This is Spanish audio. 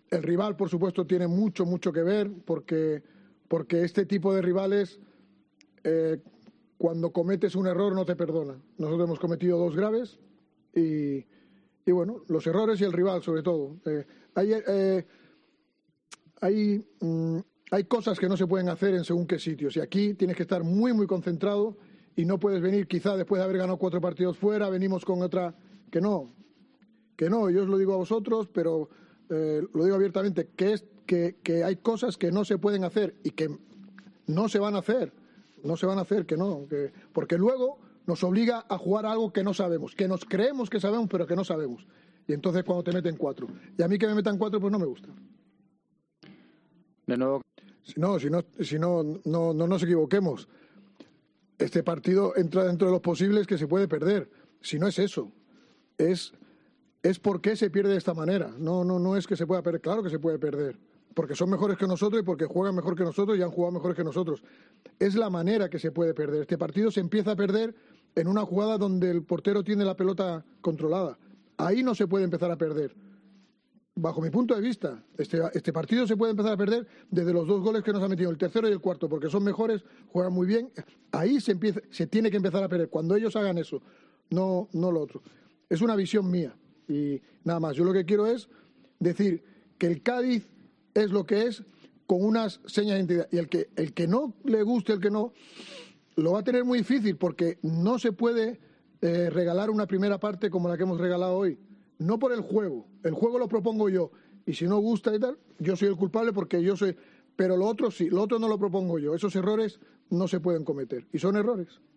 El rival, por supuesto, tiene mucho que ver porque este tipo de rivales, cuando cometes un error, no te perdonan. Nosotros hemos cometido 2 graves y bueno, los errores y el rival, sobre todo. Hay cosas que no se pueden hacer en según qué sitios y aquí tienes que estar muy concentrado y no puedes venir quizá después de haber ganado 4 partidos fuera, venimos con otra... Que no, yo os lo digo a vosotros, pero lo digo abiertamente, que hay cosas que no se pueden hacer y que no se van a hacer, porque luego nos obliga a jugar algo que no sabemos, que nos creemos que sabemos, pero que no sabemos. Y entonces cuando te meten 4. Y a mí que me metan 4, pues no me gusta. De nuevo. Si no nos equivoquemos. Este partido entra dentro de los posibles que se puede perder. Si no es eso, es por qué se pierde de esta manera. No es que se pueda perder. Claro que se puede perder. Porque son mejores que nosotros y porque juegan mejor que nosotros y han jugado mejor que nosotros. Es la manera que se puede perder. Este partido se empieza a perder en una jugada donde el portero tiene la pelota controlada. Ahí no se puede empezar a perder. Bajo mi punto de vista, este partido se puede empezar a perder desde los 2 goles que nos ha metido, el tercero y el cuarto, porque son mejores, juegan muy bien. Ahí se tiene que empezar a perder. Cuando ellos hagan eso, no lo otro. Es una visión mía. Y nada más, yo lo que quiero es decir que el Cádiz es lo que es con unas señas de identidad. Y el que no le guste, el que no, lo va a tener muy difícil porque no se puede regalar una primera parte como la que hemos regalado hoy. No por el juego lo propongo yo. Y si no gusta y tal, yo soy el culpable porque yo soy... Pero lo otro sí, lo otro no lo propongo yo. Esos errores no se pueden cometer. Y son errores.